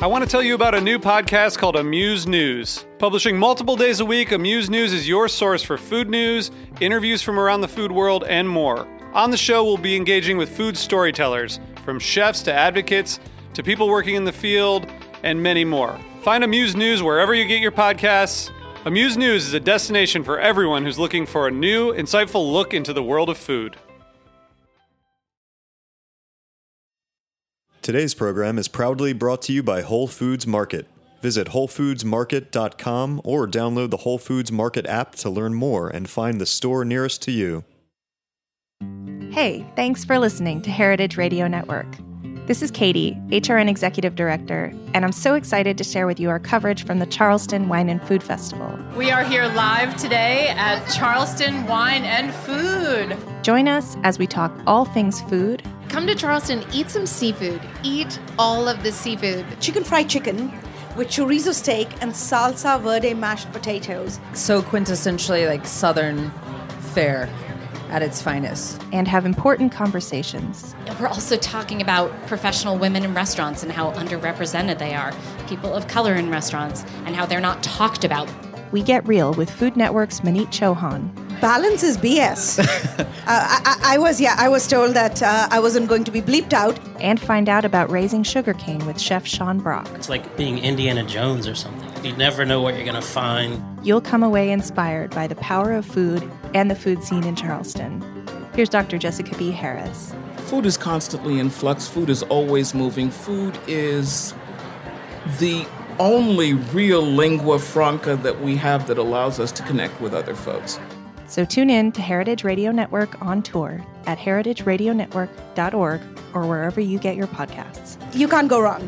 I want to tell you about a new podcast called Amuse News. Publishing multiple days a week, Amuse News is your source for food news, interviews from around the food world, and more. On the show, we'll be engaging with food storytellers, from chefs to advocates to people working in the field, and many more. Find Amuse News wherever you get your podcasts. Amuse News is a destination for everyone who's looking for a new, insightful look into the world of food. Today's program is proudly brought to you by Whole Foods Market. Visit WholeFoodsMarket.com or download the Whole Foods Market app to learn more and find the store nearest to you. Hey, thanks for listening to Heritage Radio Network. This is Katie, HRN Executive Director, and I'm so excited to share with you our coverage from the Charleston Wine and Food Festival. We are here live today at Charleston Wine and Food. Join us as we talk all things food. Come to Charleston, eat some seafood. Eat all of the seafood. Chicken fried chicken with chorizo steak and salsa verde mashed potatoes. So quintessentially like Southern fare at its finest. And have important conversations. We're also talking about professional women in restaurants and how underrepresented they are, people of color in restaurants, and how they're not talked about. We get real with Food Network's Manit Chauhan. Balance is BS. I was told that I wasn't going to be bleeped out. And find out about raising sugarcane with Chef Sean Brock. It's like being Indiana Jones or something. You never know what you're going to find. You'll come away inspired by the power of food and the food scene in Charleston. Here's Dr. Jessica B. Harris. Food is constantly in flux. Food is always moving. Food is the only real lingua franca that we have that allows us to connect with other folks. So tune in to Heritage Radio Network on tour at heritageradionetwork.org or wherever you get your podcasts. You can't go wrong.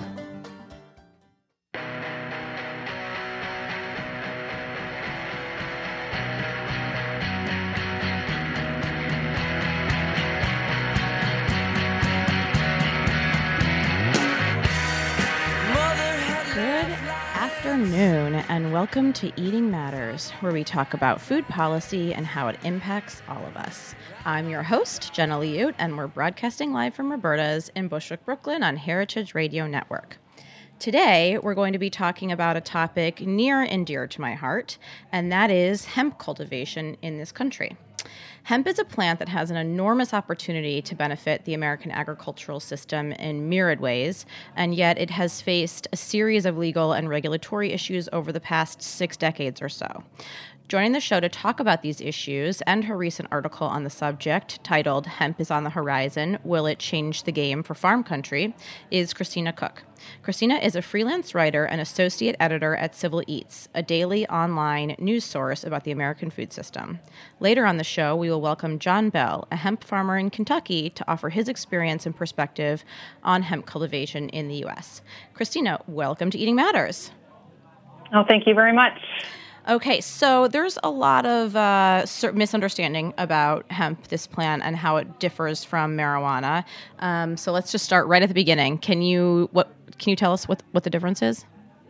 Afternoon, and welcome to Eating Matters, where we talk about food policy and how it impacts all of us. I'm your host, Jenna Liut, and we're broadcasting live from Roberta's in Bushwick, Brooklyn on Heritage Radio Network. Today, we're going to be talking about a topic near and dear to my heart, and that is hemp cultivation in this country. Hemp is a plant that has an enormous opportunity to benefit the American agricultural system in myriad ways, and yet it has faced a series of legal and regulatory issues over the past 6 decades or so. Joining the show to talk about these issues and her recent article on the subject, titled Hemp is on the Horizon, Will It Change the Game for Farm Country?, is Christina Cook. Christina is a freelance writer and associate editor at Civil Eats, a daily online news source about the American food system. Later on the show, we will welcome John Bell, a hemp farmer in Kentucky, to offer his experience and perspective on hemp cultivation in the U.S. Christina, welcome to Eating Matters. Oh, thank you very much. Okay, so there's a lot of misunderstanding about hemp, this plant, and how it differs from marijuana. So let's just start right at the beginning. Can you tell us what the difference is?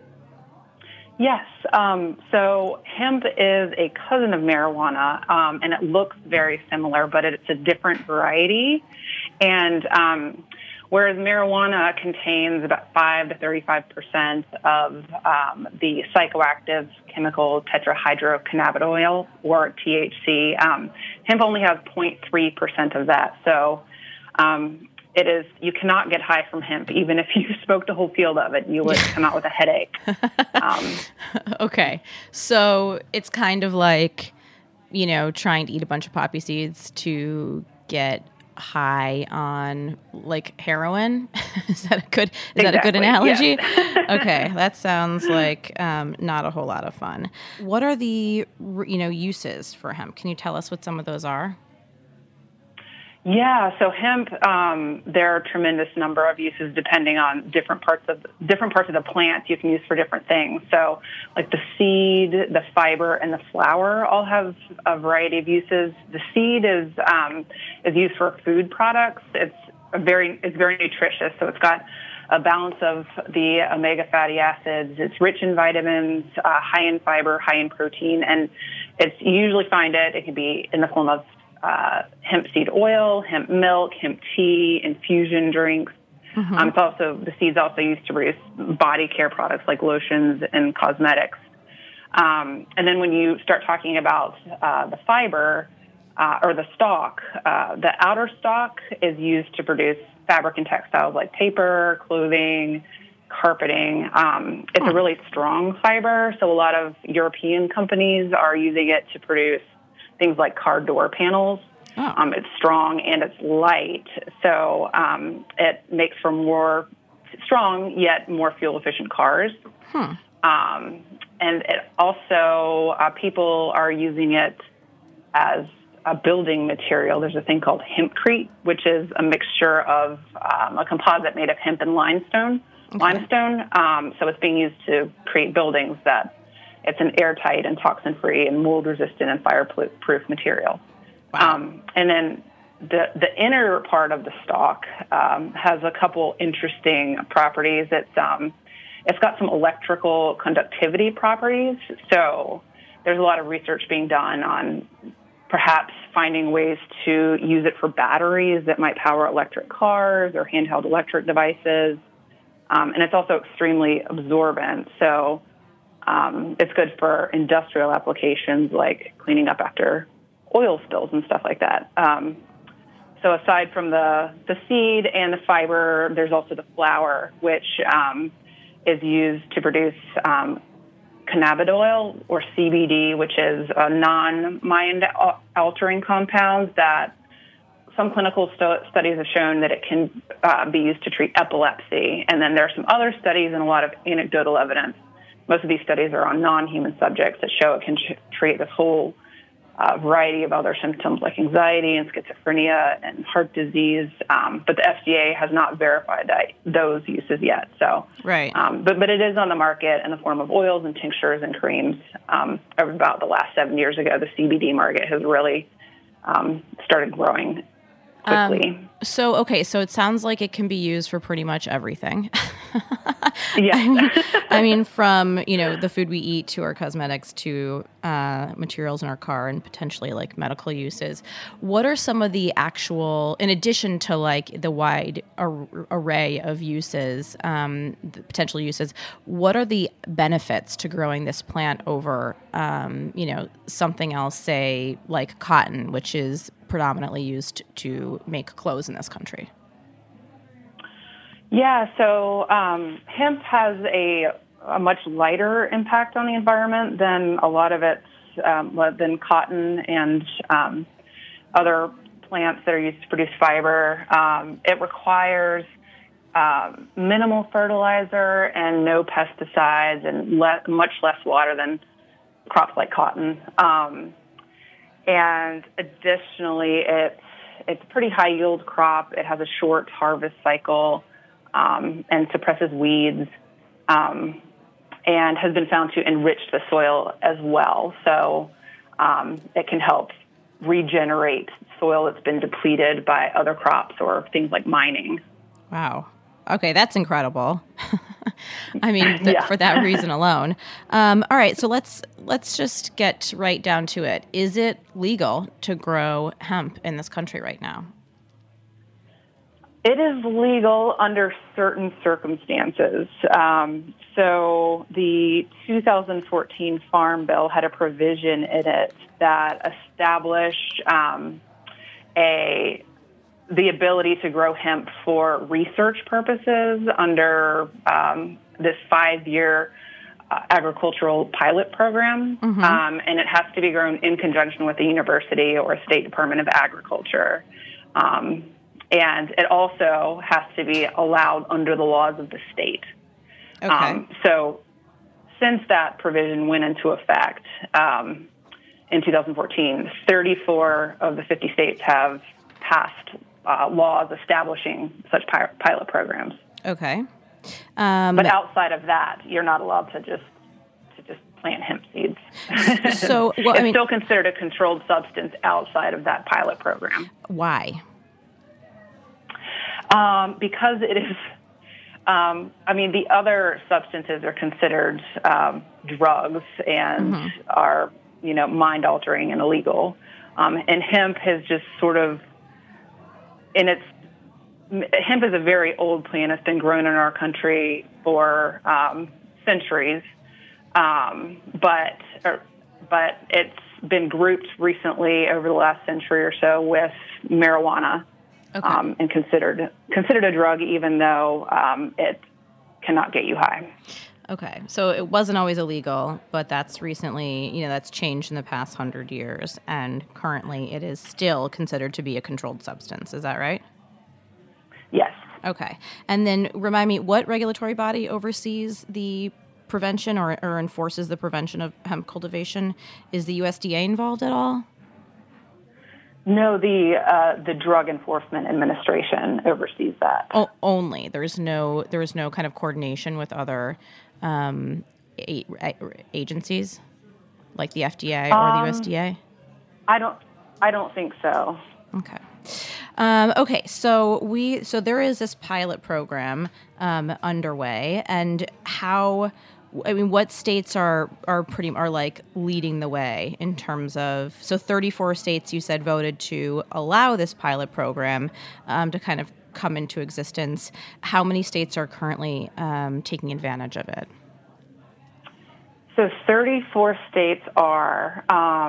Yes. So hemp is a cousin of marijuana, and it looks very similar, but it's a different variety. And whereas marijuana contains about 5 to 35% of the psychoactive chemical tetrahydrocannabinol, or THC, hemp only has 0.3% of that. So you cannot get high from hemp. Even if you smoked a whole field of it, you would come out with a headache. Okay. So it's kind of like, trying to eat a bunch of poppy seeds to get high on like heroin. Is that a good analogy? Yes. Okay, that sounds like not a whole lot of fun. What are the uses for hemp? Can you tell us what some of those are? Yeah, so hemp, there are a tremendous number of uses depending on different parts of the plant you can use for different things. So like the seed, the fiber, and the flower all have a variety of uses. The seed is used for food products. It's very nutritious, so it's got a balance of the omega fatty acids. It's rich in vitamins, high in fiber, high in protein, and you usually find it can be in the form of hemp seed oil, hemp milk, hemp tea, infusion drinks. It's also, the seeds also used to produce body care products like lotions and cosmetics. And then when you start talking about the fiber or the stalk, the outer stalk is used to produce fabric and textiles like paper, clothing, carpeting. It's a really strong fiber, so a lot of European companies are using it to produce things like car door panels. It's strong and it's light, so it makes for more strong yet more fuel-efficient cars. And it also, people are using it as a building material. There's a thing called hempcrete, which is a mixture of a composite made of hemp and limestone. So it's being used to create buildings that it's an airtight and toxin-free and mold-resistant and fire-proof material. And then the inner part of the stalk has a couple interesting properties. It's got some electrical conductivity properties. So there's a lot of research being done on perhaps finding ways to use it for batteries that might power electric cars or handheld electric devices. And it's also extremely absorbent. So it's good for industrial applications like cleaning up after oil spills and stuff like that. So aside from the seed and the fiber, there's also the flour, which is used to produce cannabidiol or CBD, which is a non-mind-altering compound that some clinical studies have shown that it can be used to treat epilepsy. And then there are some other studies and a lot of anecdotal evidence. Most of these studies are on non-human subjects that show it can treat this whole variety of other symptoms like anxiety and schizophrenia and heart disease. But the FDA has not verified those uses yet. So, but it is on the market in the form of oils and tinctures and creams. About the last 7 years ago, the CBD market has really started growing quickly. So it sounds like it can be used for pretty much everything. I mean, from, the food we eat to our cosmetics to materials in our car and potentially like medical uses. What are some of the actual, in addition to like the wide array of uses, the potential uses, what are the benefits to growing this plant over, something else, say like cotton, which is predominantly used to make clothes in this country? Yeah, so hemp has a much lighter impact on the environment than a lot of its, than cotton and other plants that are used to produce fiber. It requires minimal fertilizer and no pesticides and much less water than crops like cotton. And additionally, it's a pretty high yield crop. It has a short harvest cycle and suppresses weeds and has been found to enrich the soil as well. So it can help regenerate soil that's been depleted by other crops or things like mining. Wow. Okay, that's incredible. I mean, for that reason alone. All right, so let's just get right down to it. Is it legal to grow hemp in this country right now? It is legal under certain circumstances. So the 2014 Farm Bill had a provision in it that established the ability to grow hemp for research purposes under this 5-year agricultural pilot program. And it has to be grown in conjunction with a university or a state Department of Agriculture. And it also has to be allowed under the laws of the state. So since that provision went into effect in 2014, 34 of the 50 states have passed laws establishing such pilot programs. Okay. But outside of that, you're not allowed to just plant hemp seeds. So it's still considered a controlled substance outside of that pilot program. Why? Because it is, the other substances are considered drugs and are, mind-altering and illegal. And hemp has just sort of, in its hemp is a very old plant. It's been grown in our country for centuries, but it's been grouped recently over the last century or so with marijuana, and considered a drug, even though it cannot get you high. Okay, so it wasn't always illegal, but that's recently, that's changed in the past 100 years, and currently it is still considered to be a controlled substance. Is that right? Yes. Okay, and then remind me, what regulatory body oversees the prevention or enforces the prevention of hemp cultivation? Is the USDA involved at all? No, the Drug Enforcement Administration oversees that. Oh, only. There's no kind of coordination with other agencies like the FDA or the USDA? I don't think so. Okay. Okay. So there is this pilot program underway, and what states are like leading the way in terms of, so 34 states you said voted to allow this pilot program to kind of come into existence. How many states are currently taking advantage of it? So 34 states are,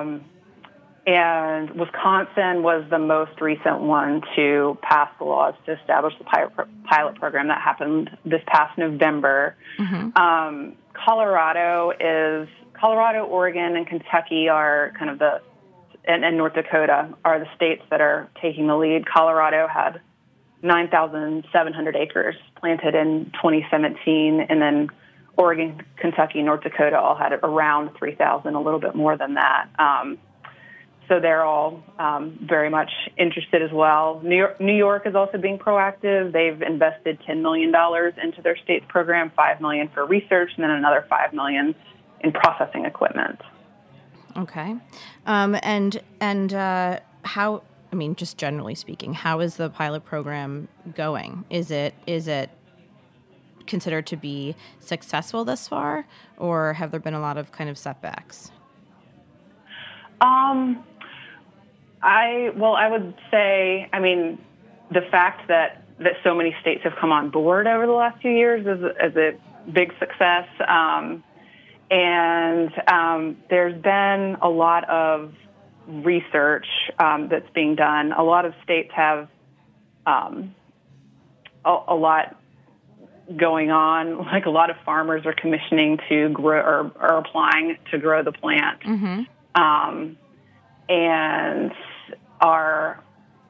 and Wisconsin was the most recent one to pass the laws to establish the pilot program. That happened this past November. Mm-hmm. Colorado, Oregon, and Kentucky are kind of and North Dakota are the states that are taking the lead. Colorado had 9,700 acres planted in 2017, and then Oregon, Kentucky, North Dakota all had around 3,000, a little bit more than that. So they're all very much interested as well. New York is also being proactive. They've invested $10 million into their state's program, $5 million for research, and then another $5 million in processing equipment. Okay, and how? I mean, just generally speaking, how is the pilot program going? Is it considered to be successful thus far, or have there been a lot of kind of setbacks? I would say, the fact that so many states have come on board over the last few years is a big success. And there's been a lot of research that's being done. A lot of states have a lot going on. Like, a lot of farmers are commissioning to grow or are applying to grow the plant. Mm-hmm. And are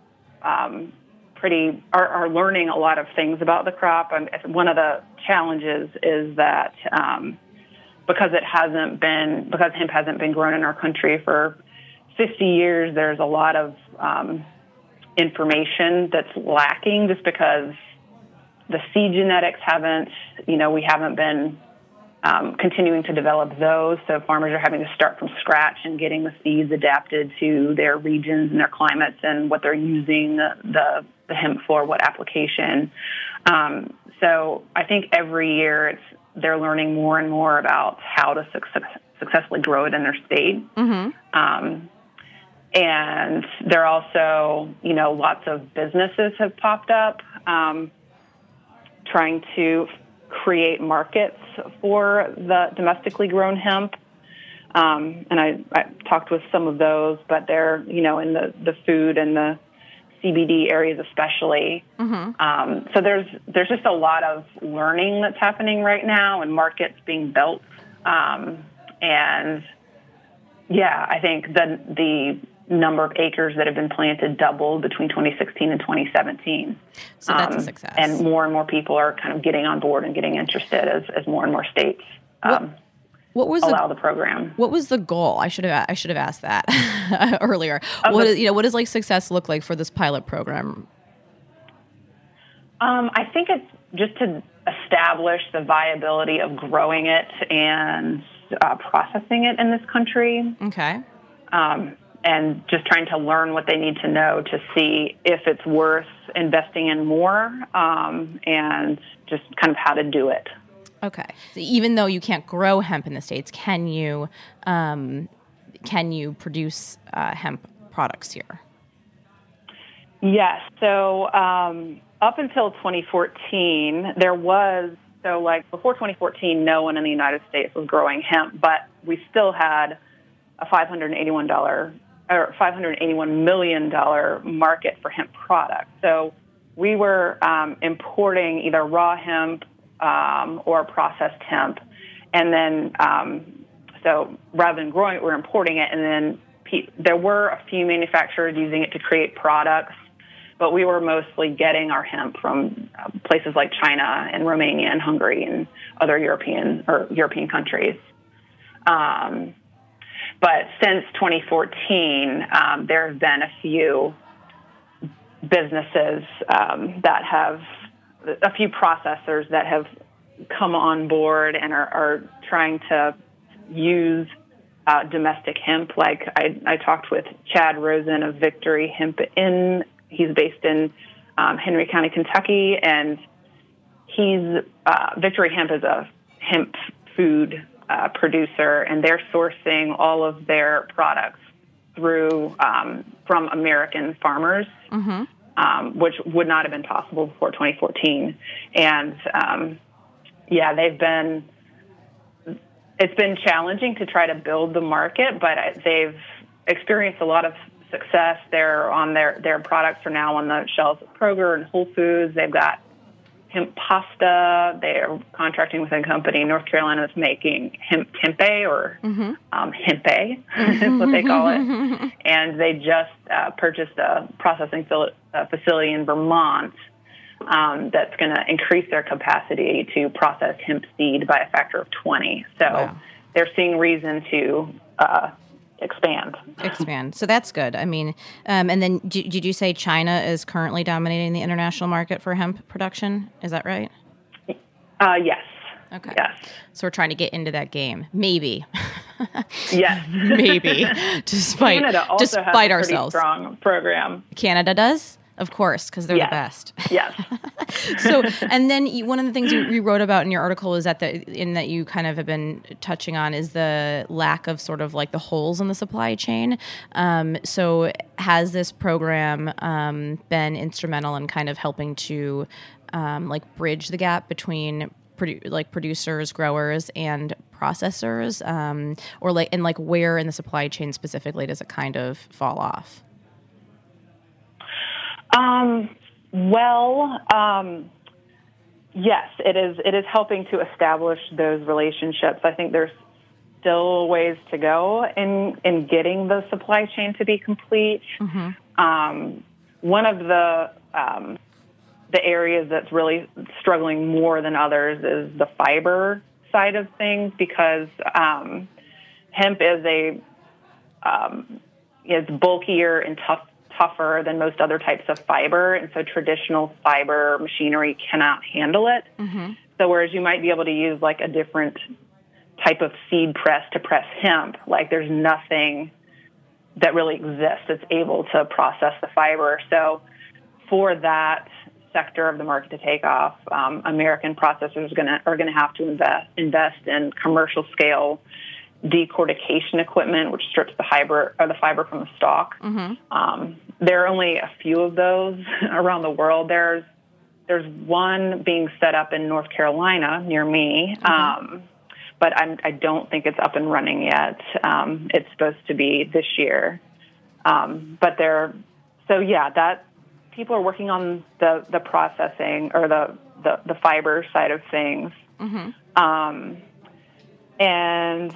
learning a lot of things about the crop. One of the challenges is that because hemp hasn't been grown in our country for 50 years, there's a lot of information that's lacking, just because the seed genetics we haven't been continuing to develop those. So farmers are having to start from scratch and getting the seeds adapted to their regions and their climates and what they're using the hemp for, what application. So I think every year they're learning more and more about how to successfully grow it in their state. Mm-hmm. And there are also, lots of businesses have popped up trying to create markets for the domestically grown hemp. And I talked with some of those, but they're, in the food and the CBD areas especially. Mm-hmm. So there's just a lot of learning that's happening right now and markets being built. And yeah, I think the number of acres that have been planted doubled between 2016 and 2017. So that's a success. And more people are kind of getting on board and getting interested as more and more states allow the program. What was the goal? I should have asked that earlier. What does like success look like for this pilot program? I think it's just to establish the viability of growing it and processing it in this country. Okay. And just trying to learn what they need to know to see if it's worth investing in more, and just kind of how to do it. Okay. So even though you can't grow hemp in the States, can you produce hemp products here? Yes. So up until 2014, there was, so like before 2014, no one in the United States was growing hemp, but we still had a $581 million market for hemp products. So we were importing either raw hemp or processed hemp. And then, so rather than growing it, we're importing it. And then there were a few manufacturers using it to create products, but we were mostly getting our hemp from places like China and Romania and Hungary and other European countries. But since 2014, there have been a few businesses that have, a few processors that have come on board and are trying to use domestic hemp. Like I talked with Chad Rosen of Victory Hemp he's based in Henry County, Kentucky, and Victory Hemp is a hemp food producer, and they're sourcing all of their products through from American farmers, which would not have been possible before 2014. And it's been challenging to try to build the market, but they've experienced a lot of success. They're on their products are now on the shelves of Kroger and Whole Foods. They've got hemp pasta. They're contracting with a company in North Carolina that's making hemp tempeh or hempeh is what they call it. And they just purchased a processing facility in Vermont that's going to increase their capacity to process hemp seed by a factor of 20. So they're seeing reason to expand. So that's good. I mean, and then did you say China is currently dominating the international market for hemp production? Is that right? Yes. Okay. Yes. So we're trying to get into that game. Maybe. Yes. Maybe. Despite Canada also has a pretty ourselves. Strong program. Canada does? Of course, because they're the best. Yes. So, and then one of the things you wrote about in your article is that that you kind of have been touching on is the lack of sort of like the holes in the supply chain. So has this program been instrumental in kind of helping to like bridge the gap between producers, growers, and processors, or where in the supply chain specifically does it kind of fall off? Yes, it is helping to establish those relationships. I think there's still ways to go in getting the supply chain to be complete. One of the areas that's really struggling more than others is the fiber side of things, because hemp is is bulkier and tougher than most other types of fiber, and so traditional fiber machinery cannot handle it. So whereas you might be able to use like a different type of seed press to press hemp, like there's nothing that really exists that's able to process the fiber. So for that sector of the market to take off, American processors are going to have to invest in commercial scale decortication equipment, which strips the fiber from the stalk. There are only a few of those around the world. There's one being set up in North Carolina near me, but I don't think it's up and running yet. It's supposed to be this year, but that people are working on the processing or the fiber side of things. And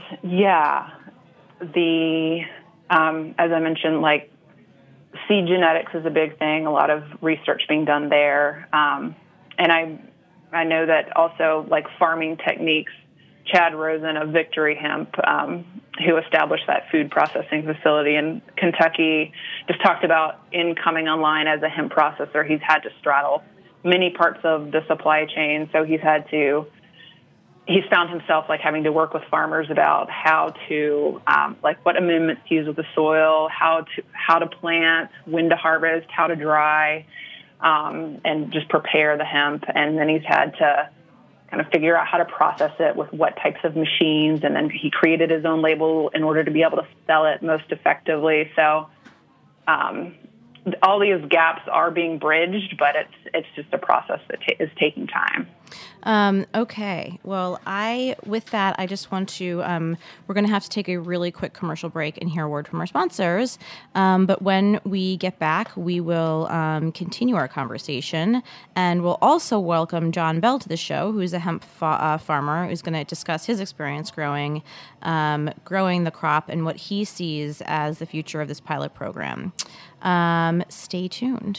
as I mentioned, like seed genetics is a big thing. A lot of research being done there. And I know that also like farming techniques, Chad Rosen of Victory Hemp, who established that food processing facility in Kentucky, just talked about in coming online as a hemp processor, he's had to straddle many parts of the supply chain. So he's found himself like having to work with farmers about how to what amendments to use with the soil, how to plant, when to harvest, how to dry, and just prepare the hemp. And then he's had to kind of figure out how to process it with what types of machines. And then he created his own label in order to be able to sell it most effectively. So all these gaps are being bridged, but it's just a process that is taking time. Okay. Well, with that, I just want to, we're going to have to take a really quick commercial break and hear a word from our sponsors. But when we get back, we will continue our conversation, and we'll also welcome John Bell to the show, who's a hemp farmer who's going to discuss his experience growing the crop and what he sees as the future of this pilot program. Stay tuned.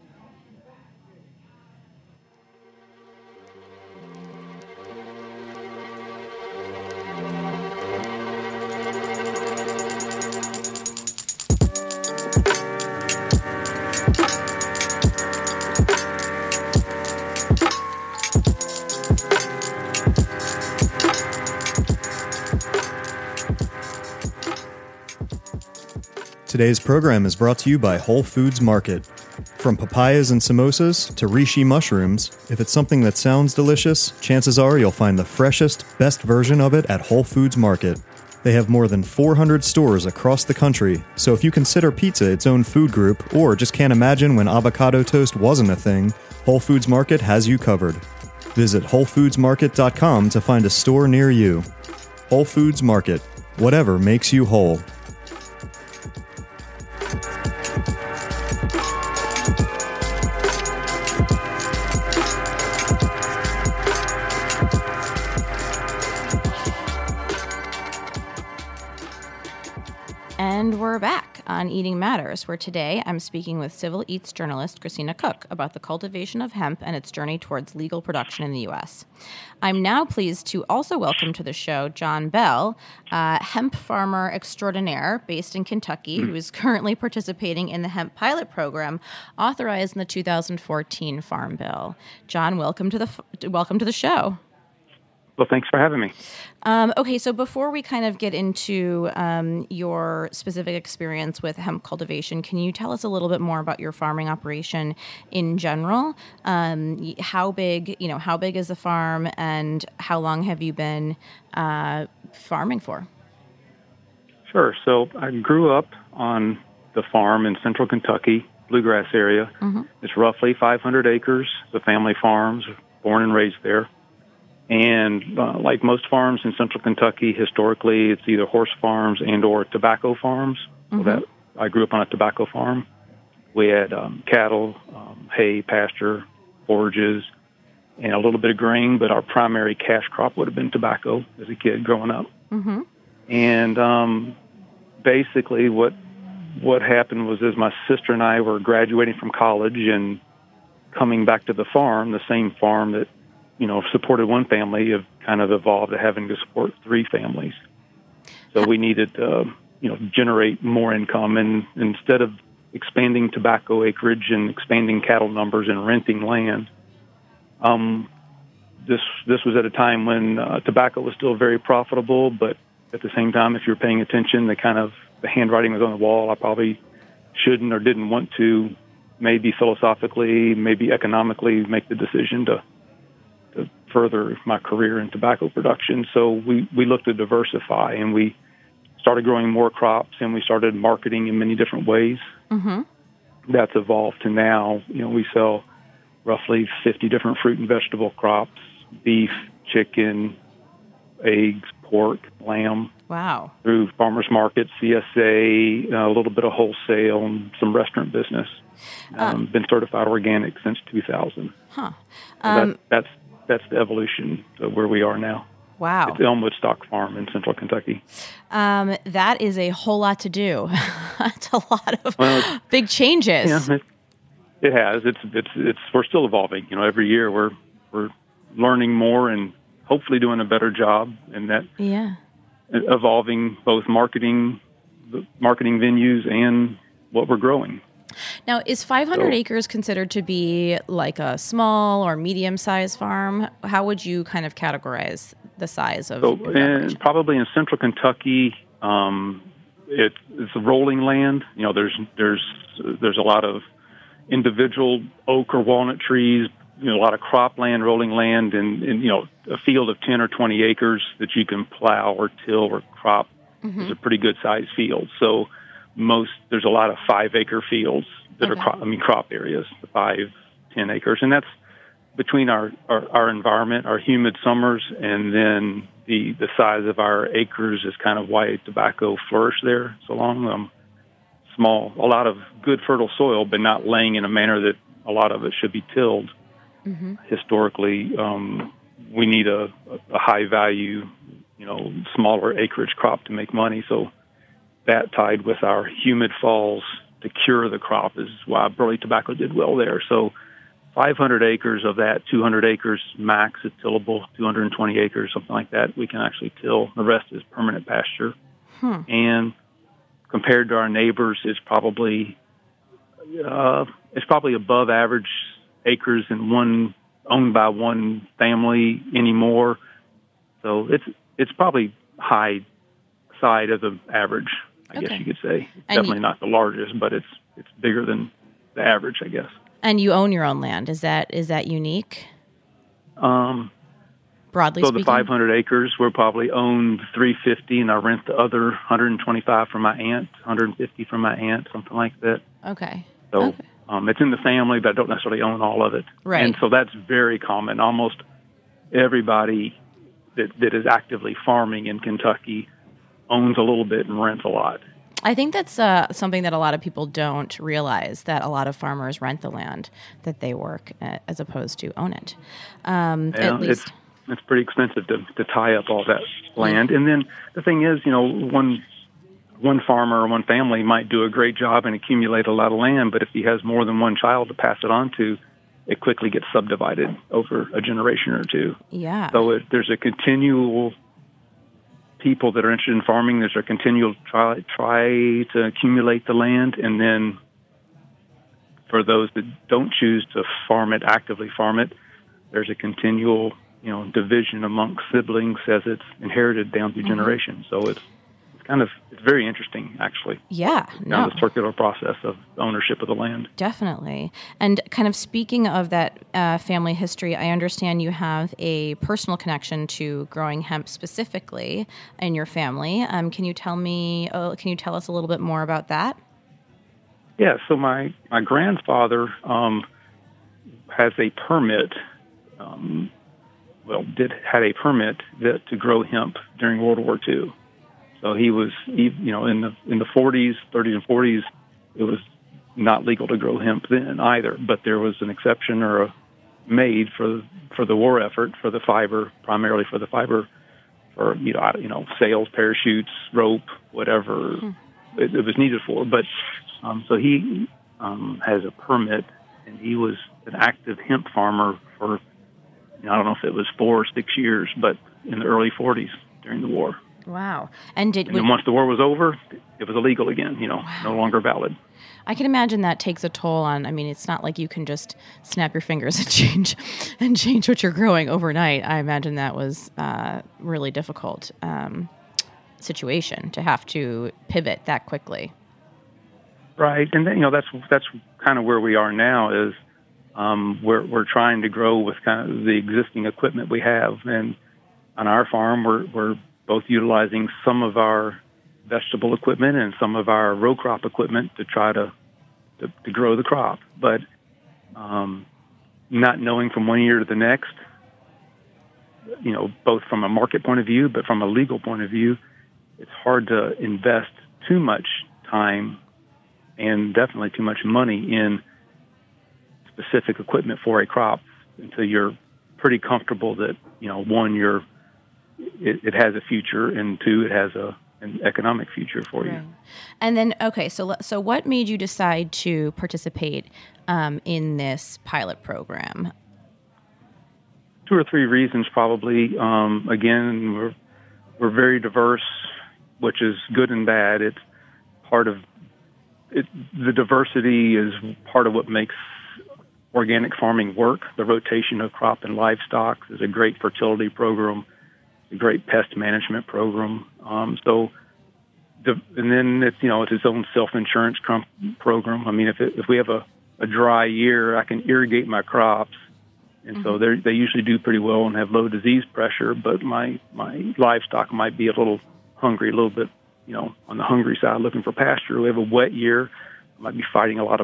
Today's program is brought to you by Whole Foods Market. From papayas and samosas to reishi mushrooms, if it's something that sounds delicious, chances are you'll find the freshest, best version of it at Whole Foods Market. They have more than 400 stores across the country, so if you consider pizza its own food group or just can't imagine when avocado toast wasn't a thing, Whole Foods Market has you covered. Visit WholeFoodsMarket.com to find a store near you. Whole Foods Market. Whatever makes you whole. And we're back on Eating Matters, where today I'm speaking with Civil Eats journalist Christina Cook about the cultivation of hemp and its journey towards legal production in the U.S. I'm now pleased to also welcome to the show John Bell, hemp farmer extraordinaire based in Kentucky, who is currently participating in the hemp pilot program authorized in the 2014 Farm Bill. John, welcome to the show. Well, thanks for having me. Okay, so before we kind of get into your specific experience with hemp cultivation, can you tell us a little bit more about your farming operation in general? How big is the farm, and how long have you been farming for? Sure. So I grew up on the farm in central Kentucky, bluegrass area. Mm-hmm. It's roughly 500 acres. The family farms, born and raised there. And like most farms in central Kentucky, historically, it's either horse farms and or tobacco farms. Mm-hmm. So that I grew up on a tobacco farm. We had cattle, hay, pasture, forages, and a little bit of grain, but our primary cash crop would have been tobacco as a kid growing up. Mm-hmm. And basically what happened was, as my sister and I were graduating from college and coming back to the farm, the same farm that supported one family, have kind of evolved to having to support three families. So we needed to, generate more income. And instead of expanding tobacco acreage and expanding cattle numbers and renting land, this was at a time when tobacco was still very profitable. But at the same time, if you're paying attention, the handwriting was on the wall. I probably shouldn't or didn't want to, maybe philosophically, maybe economically, make the decision to further my career in tobacco production. So we looked to diversify, and we started growing more crops, and we started marketing in many different ways. Mm-hmm. That's evolved to now, we sell roughly 50 different fruit and vegetable crops, beef, chicken, eggs, pork, lamb. Wow. Through farmers markets, CSA, a little bit of wholesale, and some restaurant business. Been certified organic since 2000. Huh. That's the evolution of where we are now. Wow. It's Elmwood Stock Farm in central Kentucky. That is a whole lot to do. That's a lot of big changes. Yeah, it has. It's we're still evolving. Every year we're learning more and hopefully doing a better job in that. Yeah. Evolving both marketing venues and what we're growing. Now, is 500 acres considered to be like a small or medium-sized farm? How would you kind of categorize the size of and probably in central Kentucky, it's a rolling land. There's a lot of individual oak or walnut trees, a lot of cropland, rolling land, and a field of 10 or 20 acres that you can plow or till or crop is a pretty good-sized field. So there's a lot of 5-acre fields that are crop areas, 5-10 acres, and that's between our environment, our humid summers, and then the size of our acres is kind of why tobacco flourished there so long. A lot of good fertile soil, but not laying in a manner that a lot of it should be tilled. Historically, we need a high value, smaller acreage crop to make money. So that tied with our humid falls to cure the crop is why burley tobacco did well there. So 500 acres of that, 200 acres max is tillable, 220 acres, something like that, we can actually till. The rest is permanent pasture. And compared to our neighbors, it's probably above average acres in owned by one family anymore. So it's probably high side of the average, I guess you could say. It's definitely not the largest, but it's bigger than the average, I guess. And you own your own land. Is that unique? Broadly so speaking? The 500 acres, we're probably owned 350, and I rent the other 125 from my aunt, 150 from my aunt, something like that. Okay. So it's in the family, but I don't necessarily own all of it. Right. And so that's very common. Almost everybody that is actively farming in Kentucky owns a little bit and rents a lot. I think that's something that a lot of people don't realize, that a lot of farmers rent the land that they work at, as opposed to own it. At least. It's pretty expensive to tie up all that land. And then the thing is, one farmer or one family might do a great job and accumulate a lot of land, but if he has more than one child to pass it on to, it quickly gets subdivided over a generation or two. Yeah. So there's a continual people that are interested in farming. There's a continual try to accumulate the land, and then for those that don't choose to actively farm it, there's a continual division amongst siblings as it's inherited down through generations. So it's very interesting, actually. Yeah, the circular process of ownership of the land. Definitely. And kind of speaking of that family history, I understand you have a personal connection to growing hemp specifically in your family. Can you tell us a little bit more about that? Yeah. So my grandfather has a permit. Had a permit to grow hemp during World War II. So he was, in the 30s and 40s, it was not legal to grow hemp then either. But there was an exception made for the war effort, for the fiber, primarily for the fiber, for sails, parachutes, rope, whatever it was needed for. But so he has a permit, and he was an active hemp farmer for, I don't know if it was 4 or 6 years, but in the early 40s during the war. Wow. And then once the war was over, it was illegal again, no longer valid. I can imagine that takes a toll on, it's not like you can just snap your fingers and change what you're growing overnight. I imagine that was a really difficult situation to have to pivot that quickly. Right. And then, that's kind of where we are now is we're trying to grow with kind of the existing equipment we have. And on our farm, we're both utilizing some of our vegetable equipment and some of our row crop equipment to try to grow the crop. But not knowing from one year to the next, both from a market point of view, but from a legal point of view, it's hard to invest too much time and definitely too much money in specific equipment for a crop until you're pretty comfortable that, one, it has a future, and two, it has an economic future for you. And then, okay, so what made you decide to participate in this pilot program? 2 or 3 reasons, probably. Again, we're very diverse, which is good and bad. It's part of it. The diversity is part of what makes organic farming work. The rotation of crop and livestock is a great fertility program, a great pest management program. And then it's its own self-insurance program. If we have a dry year, I can irrigate my crops, and so they usually do pretty well and have low disease pressure. But my livestock might be a little hungry, a little bit, on the hungry side, looking for pasture. We have a wet year, I might be fighting a lot of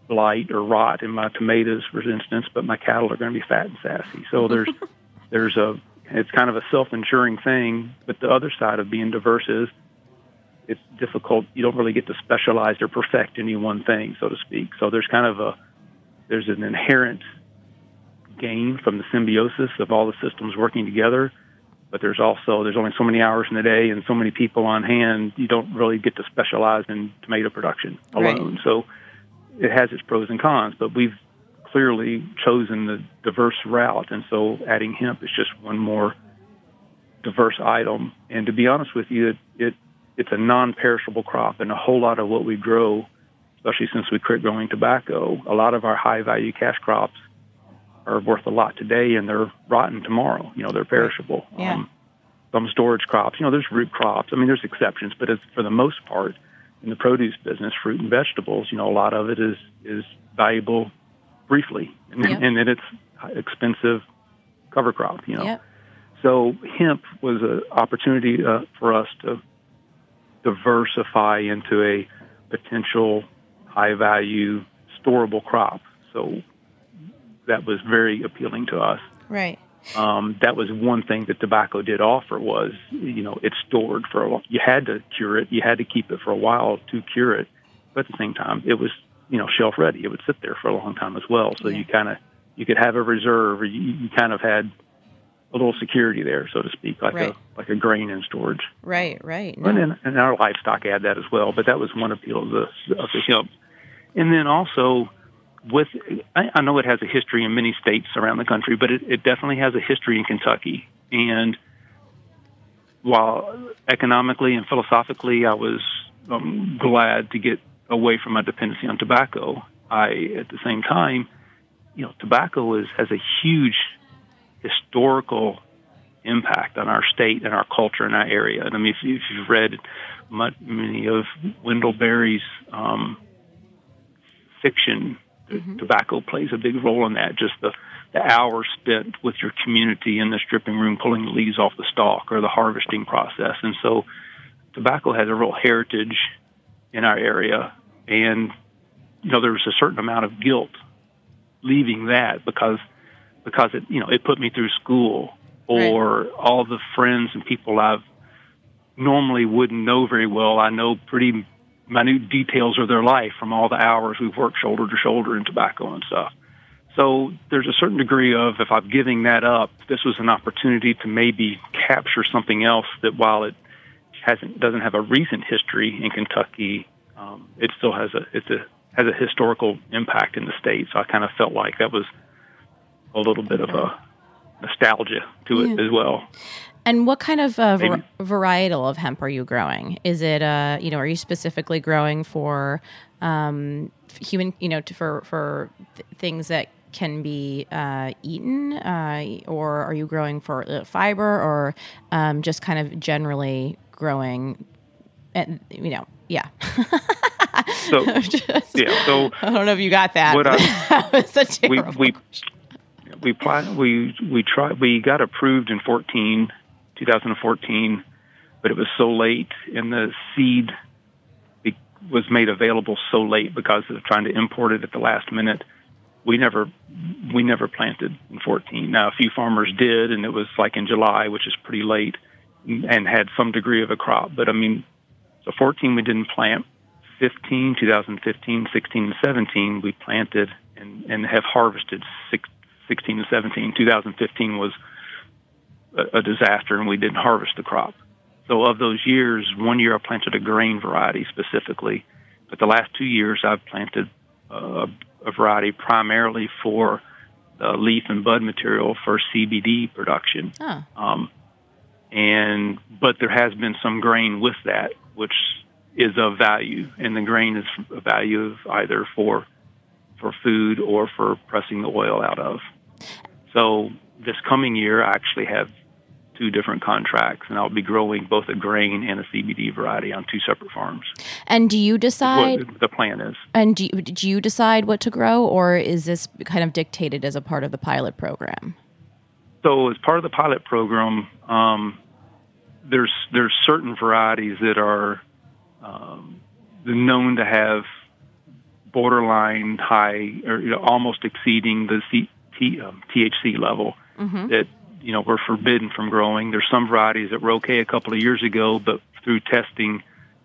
blight or rot in my tomatoes, for instance, but my cattle are going to be fat and sassy. So it's kind of a self-insuring thing. But the other side of being diverse is it's difficult. You don't really get to specialize or perfect any one thing, so to speak. So there's there's an inherent gain from the symbiosis of all the systems working together. But there's only so many hours in the day and so many people on hand. You don't really get to specialize in tomato production alone. Right. So it has its pros and cons, but we've clearly chosen the diverse route. And so adding hemp is just one more diverse item. And to be honest with you, it's a non-perishable crop, and a whole lot of what we grow, especially since we quit growing tobacco, a lot of our high-value cash crops are worth a lot today, and they're rotten tomorrow. They're perishable. Yeah. Some storage crops, there's root crops. I mean, there's exceptions, but for the most part, in the produce business, fruit and vegetables, a lot of it is valuable briefly, and then it's expensive cover crop. Yep. So hemp was an opportunity for us to diversify into a potential high-value storable crop. So that was very appealing to us. Right. That was one thing that tobacco did offer was, it's stored for a while. You had to cure it. You had to keep it for a while to cure it. But at the same time, it was, shelf ready. It would sit there for a long time as well. So you could have a reserve, or you kind of had a little security there, so to speak, like a grain in storage. Right. No. And our livestock had that as well. But that was one appeal of the hemp. And then also, I know it has a history in many states around the country, but it definitely has a history in Kentucky. And while economically and philosophically I was glad to get away from my dependency on tobacco, at the same time, tobacco has a huge historical impact on our state and our culture in our area. And I mean, if you've read many of Wendell Berry's fiction, tobacco plays a big role in that. Just the hours spent with your community in the stripping room, pulling the leaves off the stalk, or the harvesting process. And so tobacco has a real heritage in our area. And, there was a certain amount of guilt leaving that because it put me through school, or all the friends and people I've normally wouldn't know very well. I know pretty minute details of their life from all the hours we've worked shoulder to shoulder in tobacco and stuff. So there's a certain degree of, if I'm giving that up, this was an opportunity to maybe capture something else that, while it doesn't have a recent history in Kentucky, it still has a historical impact in the state. So I kind of felt like that was a little bit of a nostalgia to it as well. And what kind of varietal of hemp are you growing? Is it, are you specifically growing for human, for things that can be eaten, or are you growing for fiber, or just kind of generally growing, yeah. So I don't know if you got that. That was a terrible question. We got approved in 2014, but it was so late, and the seed was made available so late because of trying to import it at the last minute. We never planted in 14. Now, a few farmers did, and it was like in July, which is pretty late, and had some degree of a crop. But I mean, so 14 we didn't plant. 2015, 16, and 17 we planted and have harvested 16 and 17. 2015 was a disaster, and we didn't harvest the crop. So of those years, 1 year I planted a grain variety specifically, but the last 2 years I've planted a variety primarily for the leaf and bud material for CBD production. But there has been some grain with that, which is of value, and the grain is a value of either for food or for pressing the oil out of. So this coming year, I actually have 2 different contracts, and I'll be growing both a grain and a CBD variety on 2 separate farms. And do you decide what the plan is? And do you decide what to grow, or is this kind of dictated as a part of the pilot program? So as part of the pilot program, there's certain varieties that are known to have borderline high, or almost exceeding the THC level that were forbidden from growing. There's some varieties that were okay a couple of years ago, but through testing,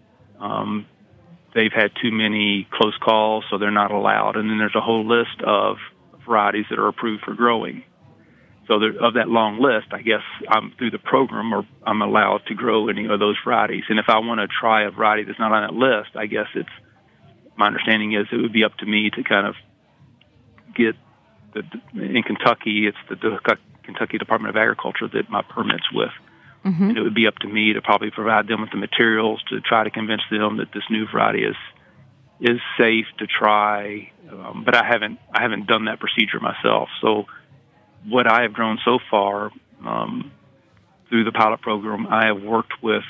they've had too many close calls, so they're not allowed. And then there's a whole list of varieties that are approved for growing. So of that long list, I guess I'm through the program, or I'm allowed to grow any of those varieties. And if I want to try a variety that's not on that list, I guess my understanding is it would be up to me to kind of get in Kentucky, it's the Kentucky Department of Agriculture that my permit's with. And it would be up to me to probably provide them with the materials to try to convince them that this new variety is safe to try. But I haven't done that procedure myself. So what I have grown so far through the pilot program, I have worked with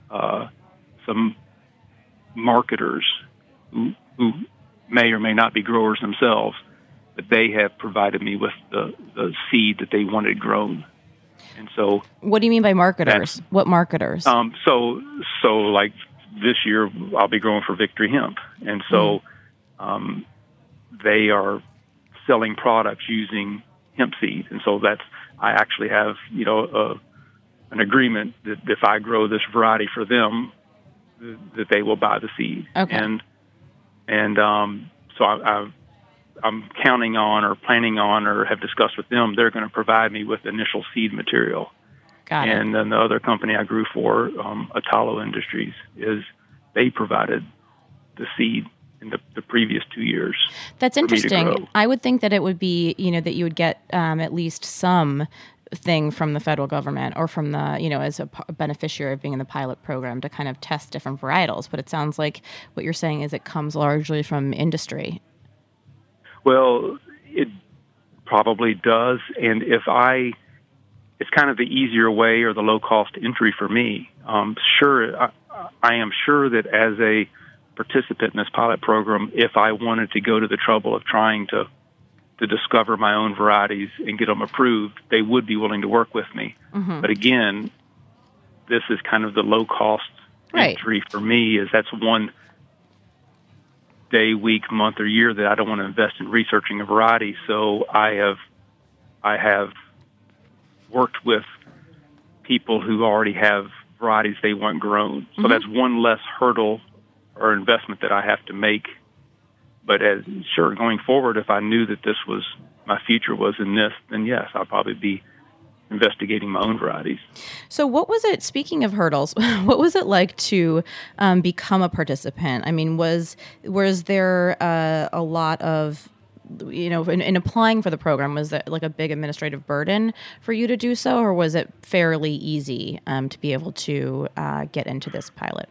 some marketers who may or may not be growers themselves, but they have provided me with the seed that they wanted grown. And so, what do you mean by marketers? What marketers? So like this year, I'll be growing for Victory Hemp, and so they are selling products using hemp seed, and so I actually have an agreement that if I grow this variety for them, that they will buy the seed. Okay. And so I'm counting on, or planning on, or have discussed with them, they're going to provide me with initial seed material. Got it. And then the other company I grew for, Atalo Industries, they provided the seed in the previous 2 years. That's interesting. I would think that it would be, that you would get at least some thing from the federal government, or from the, as a beneficiary of being in the pilot program, to kind of test different varietals. But it sounds like what you're saying is it comes largely from industry. Well, it probably does, and it's kind of the easier way, or the low-cost entry for me. Sure, I am sure that as a participant in this pilot program, if I wanted to go to the trouble of trying to discover my own varieties and get them approved, they would be willing to work with me. But again, this is kind of the low-cost entry for me, is that's one day, week, month, or year that I don't want to invest in researching a variety. So I have worked with people who already have varieties they want grown. So that's one less hurdle or investment that I have to make. But going forward, if I knew that my future was in this, then yes, I'll probably be investigating my own varieties. So what was it, speaking of hurdles, what was it like to become a participant? I mean, was there a lot of, in applying for the program, was that like a big administrative burden for you to do so, or was it fairly easy to be able to get into this pilot?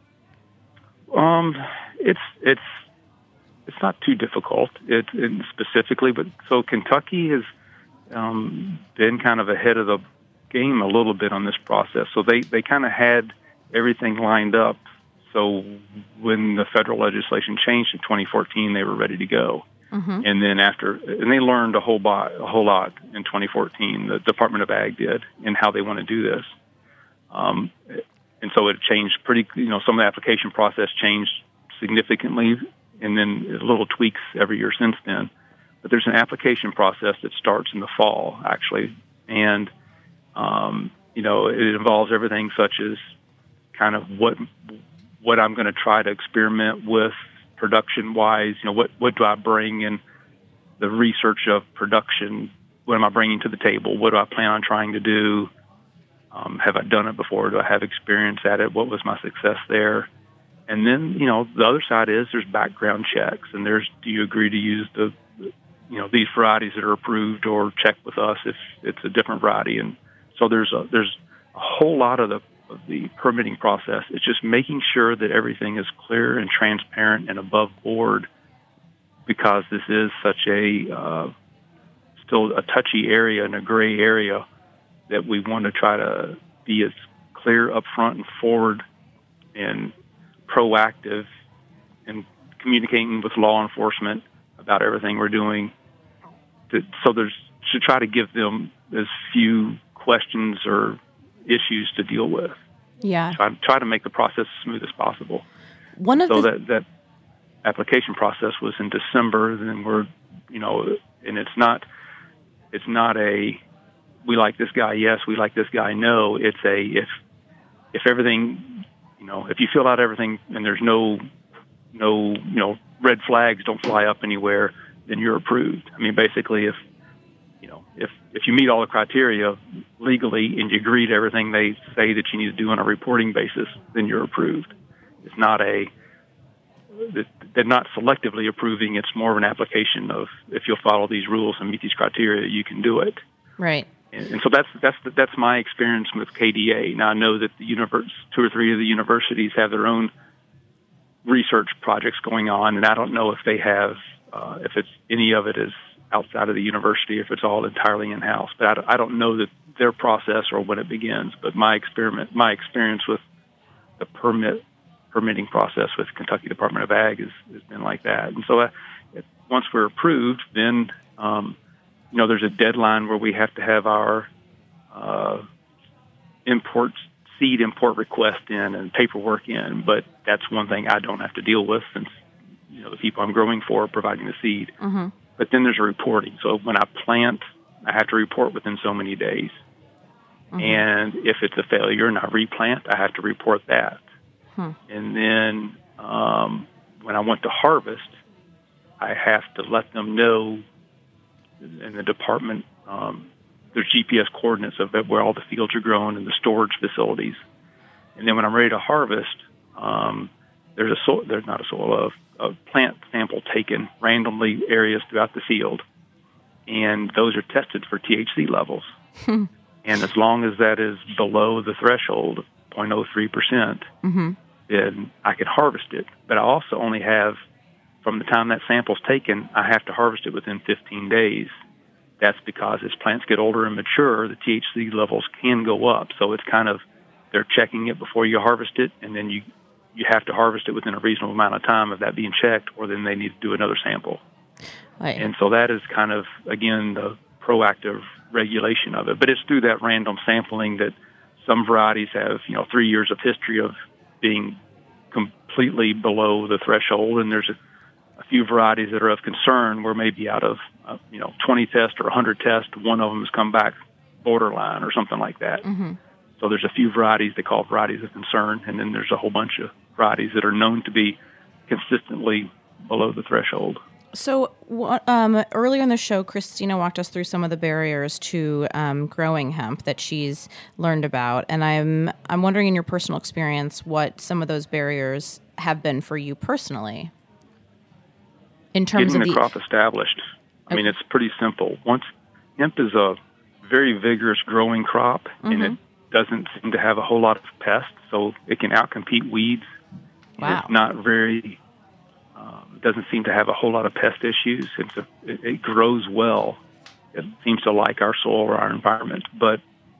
It's not too difficult, specifically, but so Kentucky has been kind of ahead of the game a little bit on this process. So they kind of had everything lined up. So when the federal legislation changed in 2014, they were ready to go. And then and they learned a whole lot in 2014. The Department of Ag did, and how they want to do this. And so it changed some of the application process changed significantly, and then little tweaks every year since then. But there's an application process that starts in the fall, actually, and it involves everything such as kind of what I'm going to try to experiment with production-wise. What do I bring in the research of production? What am I bringing to the table? What do I plan on trying to do? Have I done it before? Do I have experience at it? What was my success there? And then, the other side is there's background checks, and do you agree to use these varieties that are approved, or check with us if it's a different variety? And so there's a whole lot of the permitting process. It's just making sure that everything is clear and transparent and above board, because this is such still a touchy area and a gray area, that we want to try to be as clear up front and forward and proactive in communicating with law enforcement about everything we're doing, to try to give them as few questions or issues to deal with. Yeah. Try to make the process as smooth as possible. application process was in December, then we're, and it's not a, we like this guy, yes, we like this guy, no. It's a, if everything, if you fill out everything and there's no, red flags don't fly up anywhere, then you're approved. I mean, basically, if you meet all the criteria legally and you agree to everything they say that you need to do on a reporting basis, then you're approved. It's not they're not selectively approving. It's more of an application of, if you'll follow these rules and meet these criteria, you can do it. Right. And so that's my experience with KDA. Now I know that the 2 or 3 of the universities have their own research projects going on, and I don't know if they have, if it's any of it is outside of the university, if it's all entirely in-house. But I don't know that their process or when it begins. But my experience with the permitting process with Kentucky Department of Ag has been like that. And so once we're approved, then there's a deadline where we have to have our seed import request in and paperwork in. But that's one thing I don't have to deal with, since the people I'm growing for are providing the seed. Mm-hmm. But then there's a reporting. So when I plant, I have to report within so many days. Mm-hmm. And if it's a failure and I replant, I have to report that. And then when I want to harvest, I have to let them know in the department, there's GPS coordinates of where all the fields are grown and the storage facilities. And then when I'm ready to harvest, there's a plant sample taken randomly areas throughout the field, and those are tested for THC levels. And as long as that is below the threshold of 0.03%, then I can harvest it. But I also only have, from the time that sample's taken, I have to harvest it within 15 days. That's because as plants get older and mature, the THC levels can go up. So it's kind of, they're checking it before you harvest it, and then you have to harvest it within a reasonable amount of time of that being checked, or then they need to do another sample. Right. And so that is kind of, again, the proactive regulation of it. But it's through that random sampling that some varieties have, 3 years of history of being completely below the threshold, and there's a few varieties that are of concern where maybe out of 20 tests or 100 tests, one of them has come back borderline or something like that. Mm-hmm. So there's a few varieties they call varieties of concern, and then there's a whole bunch of varieties that are known to be consistently below the threshold. So earlier in the show, Christina walked us through some of the barriers to growing hemp that she's learned about, and I'm wondering, in your personal experience, what some of those barriers have been for you personally in terms getting of the crop established. I mean, it's pretty simple. Once hemp is a very vigorous growing crop, and it doesn't seem to have a whole lot of pests, so it can outcompete weeds. Wow. It's not very, doesn't seem to have a whole lot of pest issues. It grows well. It seems to like our soil or our environment. But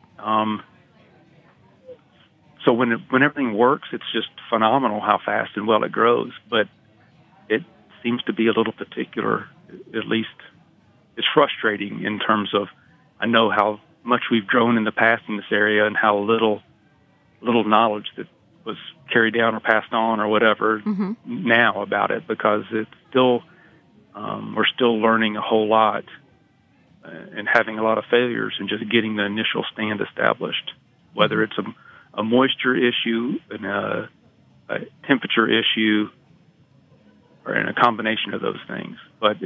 so when everything works, it's just phenomenal how fast and well it grows. But it seems to be a little particular, at least it's frustrating in terms of, I know how much we've grown in the past in this area and how little knowledge that was carried down or passed on or whatever now about it, because it's still, we're still learning a whole lot and having a lot of failures and just getting the initial stand established, whether it's a moisture issue and a temperature issue or in a combination of those things.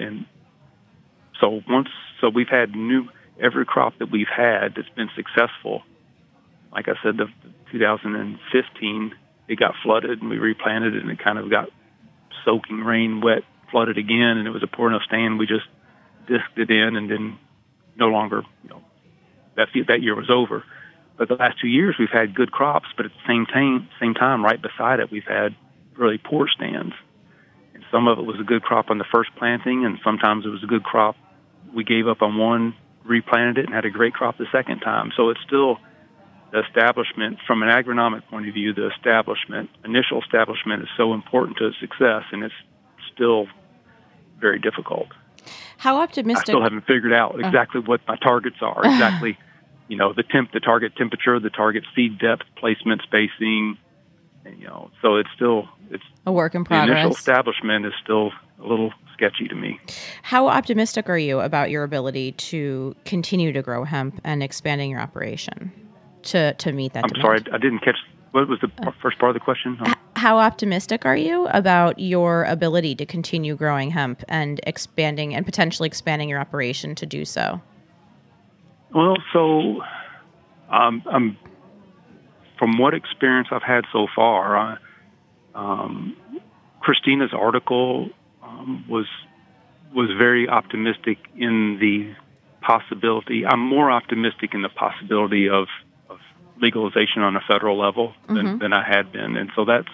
So we've had every crop that we've had that's been successful. Like I said, the 2015, it got flooded and we replanted it, and it kind of got soaking rain, wet, flooded again, and it was a poor enough stand. We just disked it in, and then no longer, that year was over. But the last 2 years we've had good crops, but at the same time, right beside it, we've had really poor stands. And some of it was a good crop on the first planting, and sometimes it was a good crop. We gave up on one, replanted it, and had a great crop the second time. So it's still the establishment, from an agronomic point of view, the initial establishment is so important to success, and it's still very difficult. How optimistic? I still haven't figured out exactly what my targets are, exactly, the target temperature, the target seed depth, placement, spacing, So it's a work in the initial progress. establishment is still a little sketchy to me. How optimistic are you about your ability to continue to grow hemp and expanding your operation to meet that demand? I'm sorry, I didn't catch. What was the first part of the question? How optimistic are you about your ability to continue growing hemp and expanding and potentially expanding your operation to do so? Well, so from what experience I've had so far, Christina's article was very optimistic in the possibility. I'm more optimistic in the possibility of legalization on a federal level than I had been, and so that's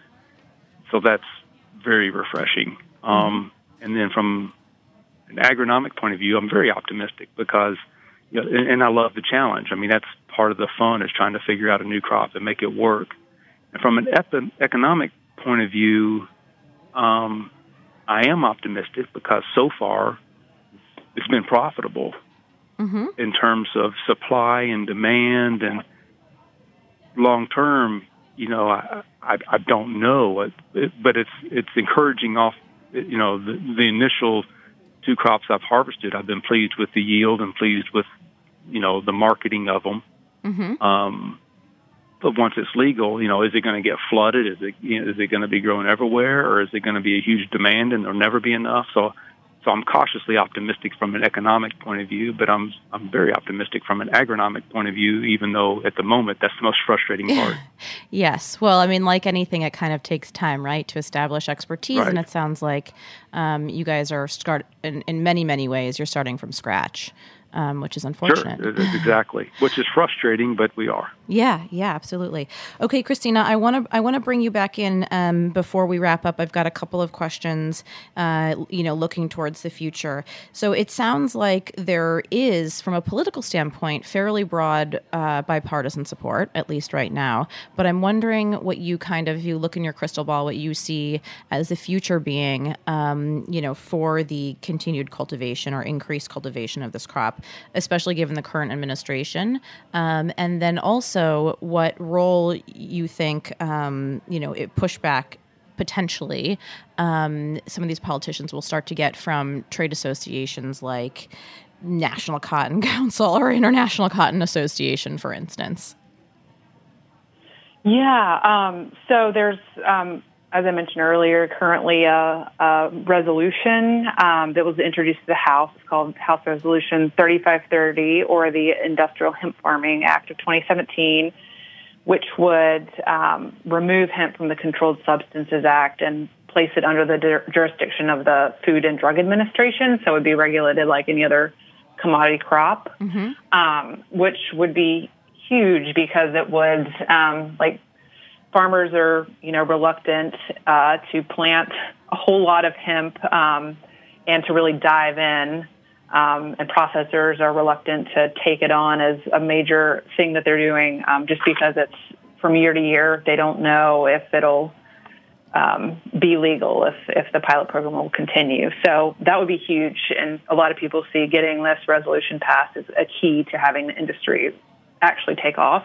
very refreshing. And then from an agronomic point of view, I'm very optimistic because, and I love the challenge. I mean, that's part of the fun is trying to figure out a new crop and make it work. And from an economic point of view, I am optimistic because so far it's been profitable in terms of supply and demand, and long term, I don't know, but it's encouraging off. The initial 2 crops I've harvested, I've been pleased with the yield and pleased with the marketing of them. But once it's legal, is it going to get flooded? Is it going to be growing everywhere, or is it going to be a huge demand and there'll never be enough? So I'm cautiously optimistic from an economic point of view, but I'm very optimistic from an agronomic point of view, even though at the moment that's the most frustrating part. Yes. Well, I mean, like anything, it kind of takes time, right, to establish expertise. Right. And it sounds like you guys are in many, many ways, you're starting from scratch, which is unfortunate. Sure, exactly. Which is frustrating, but we are. Yeah, absolutely. Okay, Christina, I want to bring you back in before we wrap up. I've got a couple of questions, looking towards the future. So it sounds like there is, from a political standpoint, fairly broad bipartisan support, at least right now. But I'm wondering what you you look in your crystal ball, what you see as the future being, for the continued cultivation or increased cultivation of this crop, especially given the current administration, and then also what role you think, pushback potentially some of these politicians will start to get from trade associations like National Cotton Council or International Cotton Association, for instance. Yeah, so there's, as I mentioned earlier, currently a resolution that was introduced to the House. It's called House Resolution 3530, or the Industrial Hemp Farming Act of 2017, which would remove hemp from the Controlled Substances Act and place it under the jurisdiction of the Food and Drug Administration, so it would be regulated like any other commodity crop, which would be huge because it would, farmers are, reluctant to plant a whole lot of hemp and to really dive in, and processors are reluctant to take it on as a major thing that they're doing just because it's from year to year. They don't know if it'll be legal, if the pilot program will continue. So that would be huge, and a lot of people see getting this resolution passed as a key to having the industry actually take off.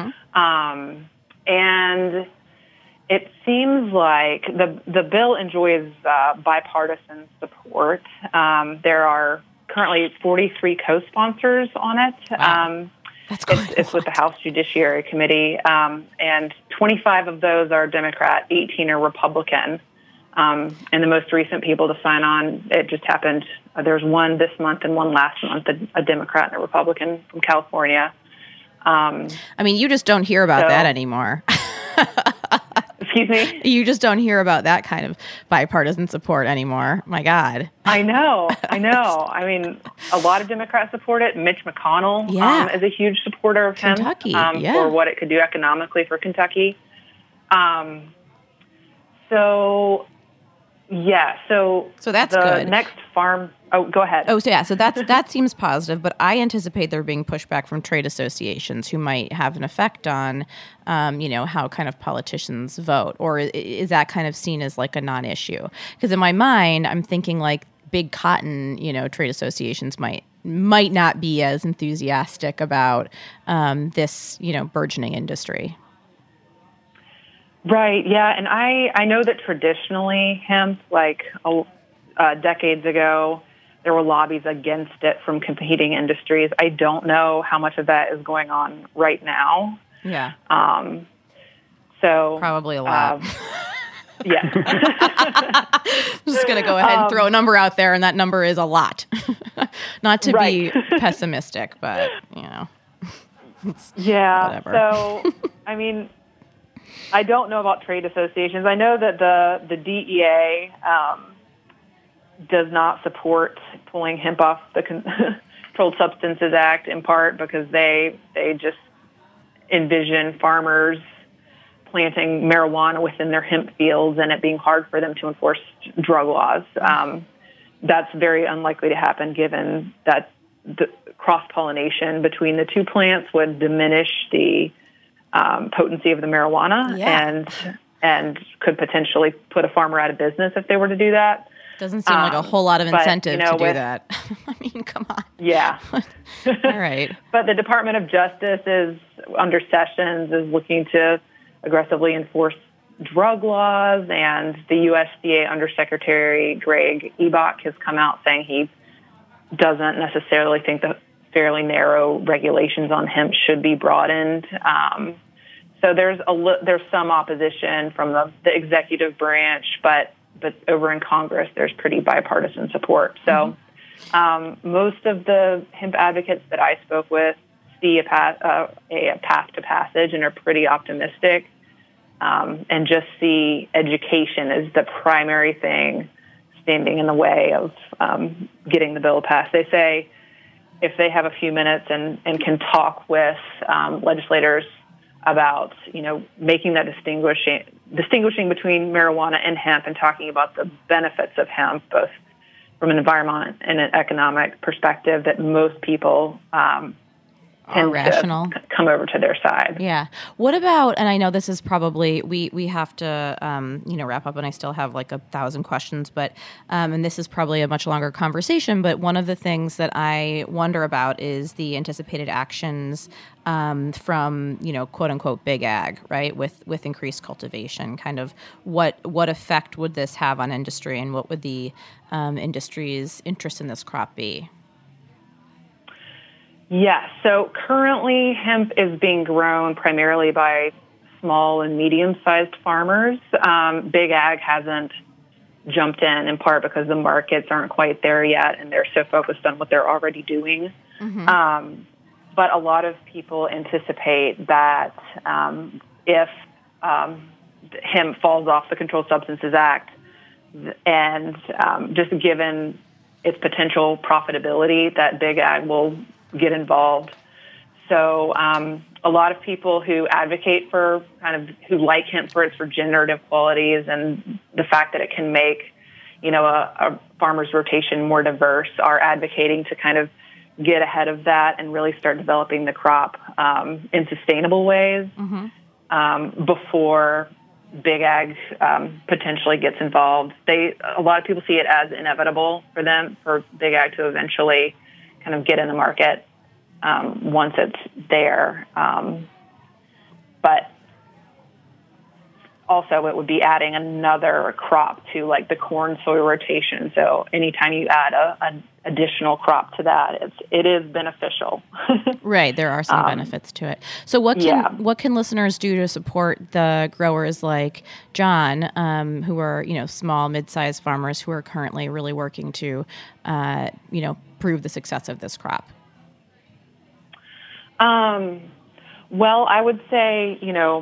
And it seems like the bill enjoys bipartisan support. There are currently 43 co-sponsors on it. Wow. That's it's with the House Judiciary Committee, and 25 of those are Democrat, 18 are Republican. And the most recent people to sign on, it just happened. There's one this month and one last month, a Democrat and a Republican from California. You just don't hear about that anymore. Excuse me? You just don't hear about that kind of bipartisan support anymore. My God. I know. I mean, a lot of Democrats support it. Mitch McConnell is a huge supporter of hemp for what it could do economically for Kentucky. So that's the good. Next farm. Oh, go ahead. Oh, so that seems positive, but I anticipate there being pushback from trade associations who might have an effect on, how kind of politicians vote, or is that kind of seen as like a non-issue? Because in my mind, I'm thinking like big cotton, trade associations might not be as enthusiastic about this, burgeoning industry. Right. Yeah. And I know that traditionally hemp, like decades ago, there were lobbies against it from competing industries. I don't know how much of that is going on right now. Yeah. So probably a lot. Yeah. I'm just going to go ahead and throw a number out there, and that number is a lot. Not to be pessimistic, but, yeah. Whatever. So, I mean, I don't know about trade associations. I know that the DEA does not support pulling hemp off the Controlled Substances Act, in part because they just envision farmers planting marijuana within their hemp fields and it being hard for them to enforce drug laws. That's very unlikely to happen, given that the cross-pollination between the two plants would diminish the potency of the marijuana and could potentially put a farmer out of business if they were to do that. Doesn't seem like a whole lot of incentive to do that. I mean, come on. Yeah. All right. But the Department of Justice is, under Sessions, is looking to aggressively enforce drug laws, and the USDA Undersecretary Greg Ebach has come out saying he doesn't necessarily think the fairly narrow regulations on hemp should be broadened. So there's some opposition from the executive branch, but over in Congress, there's pretty bipartisan support. So most of the hemp advocates that I spoke with see a path to passage and are pretty optimistic, and just see education as the primary thing standing in the way of getting the bill passed. They say if they have a few minutes and can talk with legislators about, making that distinguishing between marijuana and hemp and talking about the benefits of hemp, both from an environment and an economic perspective, that most people are rational, come over to their side. Yeah. What about, and I know this is probably, we have to, wrap up, and I still have like 1,000 questions, but, and this is probably a much longer conversation, but one of the things that I wonder about is the anticipated actions from, quote unquote, big ag, right? With increased cultivation, kind of what effect would this have on industry, and what would the industry's interest in this crop be? Yes. So currently hemp is being grown primarily by small and medium-sized farmers. Big ag hasn't jumped in part because the markets aren't quite there yet, and they're so focused on what they're already doing. But a lot of people anticipate that if hemp falls off the Controlled Substances Act, and just given its potential profitability, that big ag will get involved. So a lot of people who advocate for who like hemp for its regenerative qualities and the fact that it can make, a farmer's rotation more diverse, are advocating to kind of get ahead of that and really start developing the crop in sustainable ways before big ag potentially gets involved. A lot of people see it as inevitable for big ag to eventually kind of get in the market once it's there. But also it would be adding another crop to like the corn soy rotation. So anytime you add an additional crop to that, it is beneficial. Right. There are some benefits to it. So what can listeners do to support the growers like John, who are, small, mid-sized farmers who are currently really working to, prove the success of this crop? Well, I would say,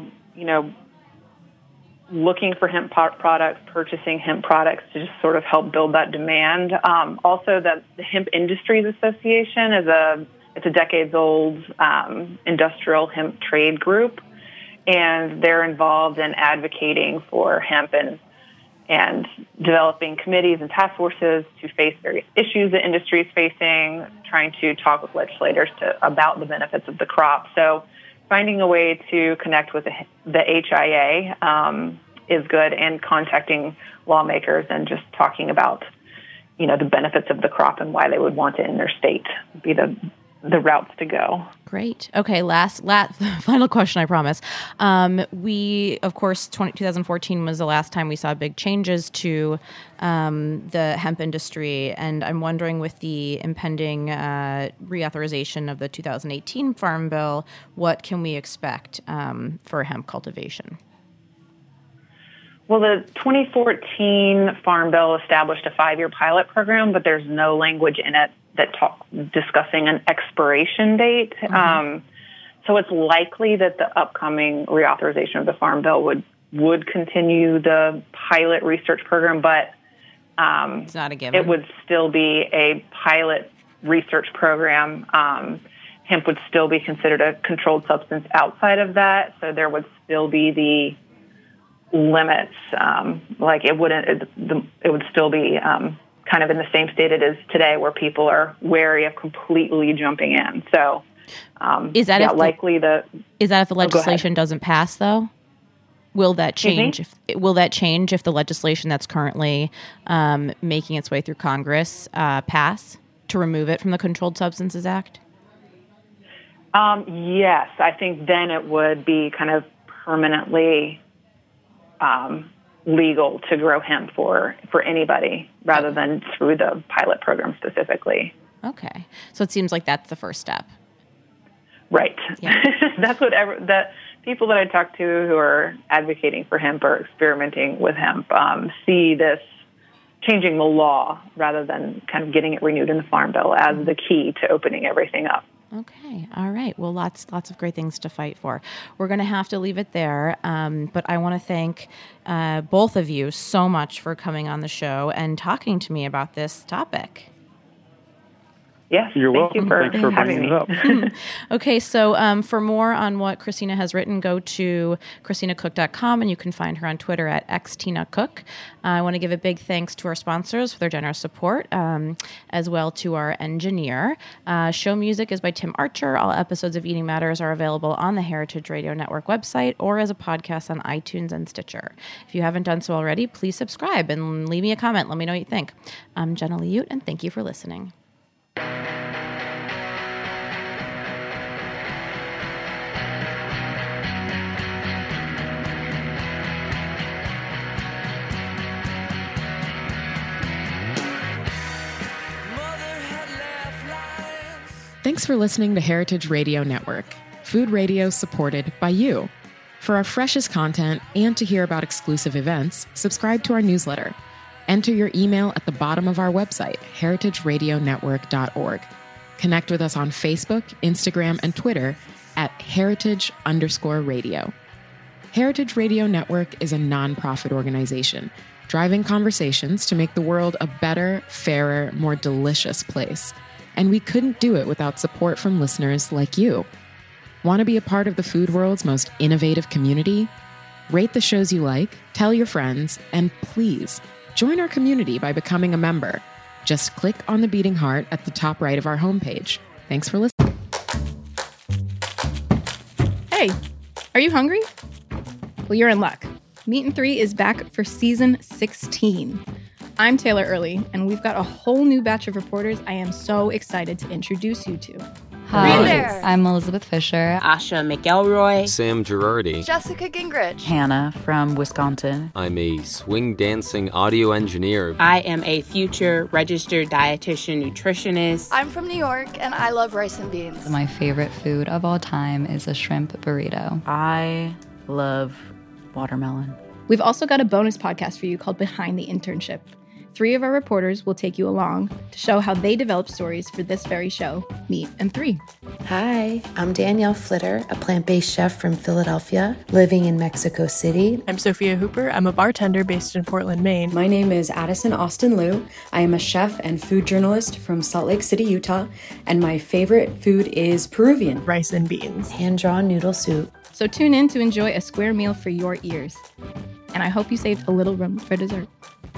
looking for hemp products, purchasing hemp products to just sort of help build that demand. Also, the Hemp Industries Association it's a decades-old industrial hemp trade group, and they're involved in advocating for hemp and developing committees and task forces to face various issues the industry is facing, trying to talk with legislators about the benefits of the crop. So finding a way to connect with the HIA is good, and contacting lawmakers and just talking about, the benefits of the crop and why they would want it in their state would be the the routes to go. Great. Okay, last final question, I promise. We, of course, 2014 was the last time we saw big changes to the hemp industry, and I'm wondering, with the impending reauthorization of the 2018 Farm Bill, what can we expect for hemp cultivation? Well, the 2014 Farm Bill established a 5-year pilot program, but there's no language in it that discussing an expiration date. So it's likely that the upcoming reauthorization of the Farm Bill would continue the pilot research program, but it's not a given. It would still be a pilot research program. Hemp would still be considered a controlled substance outside of that, so there would still be the limits. It would still be kind of in the same state it is today, where people are wary of completely jumping in. So, is that if the legislation oh, doesn't pass, though? Will that change? Will that change if the legislation that's currently making its way through Congress pass to remove it from the Controlled Substances Act? Yes, I think then it would be kind of permanently legal to grow hemp for anybody, rather than through the pilot program specifically. Okay, so it seems like that's the first step. Right. Yeah. That's what the people that I talk to who are advocating for hemp or experimenting with hemp see this changing the law rather than kind of getting it renewed in the Farm Bill as the key to opening everything up. Okay. All right. Well, lots of great things to fight for. We're going to have to leave it there. But I want to thank both of you so much for coming on the show and talking to me about this topic. Yes, you're welcome. Thanks for bringing it up. Okay, so for more on what Christina has written, go to ChristinaCook.com, and you can find her on Twitter at xTinaCook. I want to give a big thanks to our sponsors for their generous support, as well to our engineer. Show music is by Tim Archer. All episodes of Eating Matters are available on the Heritage Radio Network website or as a podcast on iTunes and Stitcher. If you haven't done so already, please subscribe and leave me a comment. Let me know what you think. I'm Jenna Liute, and thank you for listening. Thanks for listening to Heritage Radio Network, food radio supported by you. For our freshest content and to hear about exclusive events, subscribe to our newsletter. Enter your email at the bottom of our website, heritageradionetwork.org. Connect with us on Facebook, Instagram, and Twitter at heritage_radio. Heritage Radio Network is a nonprofit organization driving conversations to make the world a better, fairer, more delicious place. And we couldn't do it without support from listeners like you. Want to be a part of the food world's most innovative community? Rate the shows you like, tell your friends, and please join our community by becoming a member. Just click on the beating heart at the top right of our homepage. Thanks for listening. Hey, are you hungry? Well, you're in luck. Meat and 3 is back for season 16. I'm Taylor Early, and we've got a whole new batch of reporters I am so excited to introduce you to. Hi, I'm Elizabeth Fisher. Asha McElroy. Sam Girardi. Jessica Gingrich. Hannah from Wisconsin. I'm a swing dancing audio engineer. I am a future registered dietitian nutritionist. I'm from New York, and I love rice and beans. My favorite food of all time is a shrimp burrito. I love watermelon. We've also got a bonus podcast for you called Behind the Internship. 3 of our reporters will take you along to show how they develop stories for this very show, Meat and 3. Hi, I'm Danielle Flitter, a plant-based chef from Philadelphia, living in Mexico City. I'm Sophia Hooper. I'm a bartender based in Portland, Maine. My name is Addison Austin Liu. I am a chef and food journalist from Salt Lake City, Utah, and my favorite food is Peruvian. Rice and beans. Hand-drawn noodle soup. So tune in to enjoy a square meal for your ears. And I hope you saved a little room for dessert.